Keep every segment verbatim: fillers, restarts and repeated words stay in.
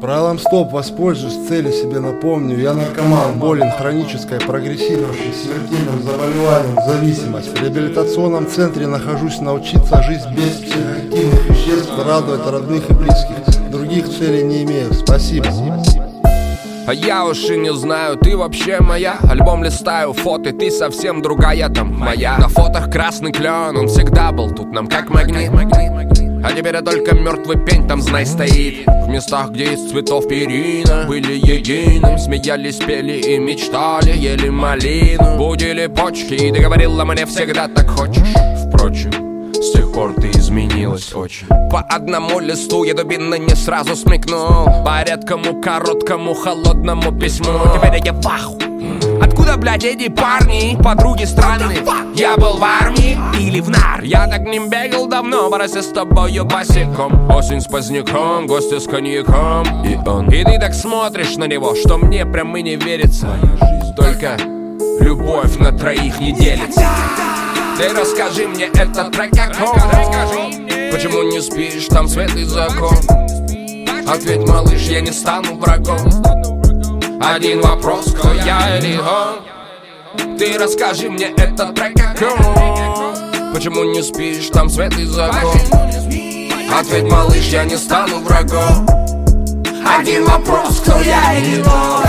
Правилом стоп воспользуюсь, цели себе напомню. Я наркоман, болен, хронической, прогрессирующей, смертельным заболеванием, зависимость. В реабилитационном центре нахожусь, научиться жить без психоактивных веществ, радовать родных и близких. Других целей не имею. Спасибо. А я уж и не знаю, ты вообще моя. Альбом листаю, фото, ты совсем другая там моя. На фотах красный клен, он всегда был тут нам как магнит. А теперь я только мертвый пень там, знай, стоит. В местах, где из цветов перина были единым, смеялись, пели и мечтали, ели малину. Будили почки, и ты говорила мне всегда так хочешь. Впрочем, с тех пор ты изменилась очень. По одному листу я дубины не сразу смекнул, по редкому, короткому, холодному письму. Теперь я в аху. Откуда, блядь, эти парни? Подруги странные. Я был в армии или в нар. Я так не бегал давно, борося с тобою босиком. Осень с поздняком, гости с коньяком. И он. И ты так смотришь на него, что мне прям и не верится. Только любовь на троих не делится. Ты расскажи мне, этот трек какой? Почему не спишь, там свет и закон? Ответь, малыш, я не стану врагом. Один вопрос, кто я или он? Ты расскажи мне, этот трек какой? Почему не спишь, там свет и закон? Ответь, малыш, я не стану врагом. Один вопрос, кто я или он?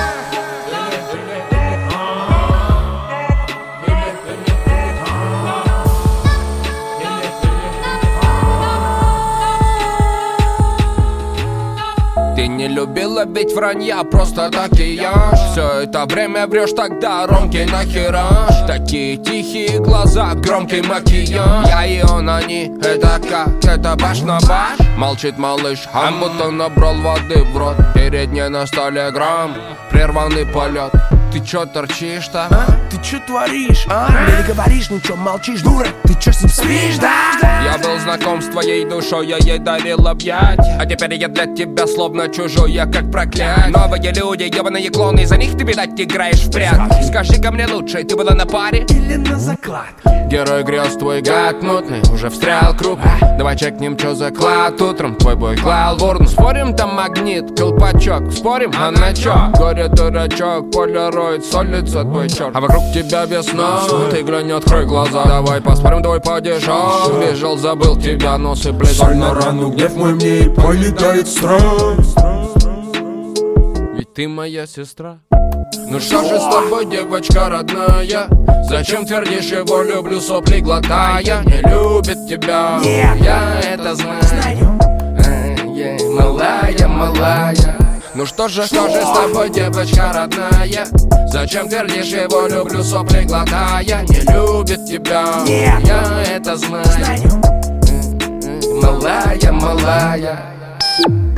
Ты не любила ведь вранья, просто так и ешь. Все это время врешь, тогда ромки нахераш. Такие тихие глаза, громкий макияж. Я и он, они, это как, это баш на баш. Молчит малыш, а будто набрал воды в рот. Перед ней на столе грамм, прерванный полет. Ты чё торчишь-то? А? Ты чё творишь? А? Мне не говоришь ничего, молчишь, дура. Ты чё с ним спишь, да? Я был знаком с твоей душой, я ей дарил объятия. А теперь я для тебя словно чужой, я как проклятие. Новые люди, ебаные клоны, из-за них ты, видать, играешь в прятки. Скажи-ка мне лучше, ты была на паре или на закладке? Герой грез, твой гад мутный, уже встрял крупно. Давай чекнем, чё заклад утром, твой бой клал в урну. Спорим, там магнит, колпачок, спорим, а на чё? Горе-дурачок, полироид, солится твой черт. А вокруг тебя весна, ты глянь, открой глаза. Давай поспорим, твой падеж, бежал, забыл тебя, нос и блядь. Соль на рану, гнев мой мне и полетает страх. Ведь ты моя сестра. Ну что же с тобой, девочка родная? Зачем твердишь его люблю, сопли глотая? Не любит тебя, я это знаю. Малая, малая. Ну что же, что же с тобой, девочка родная? Зачем твердишь его люблю, сопли глотая? Не любит тебя, я это знаю. Малая, малая.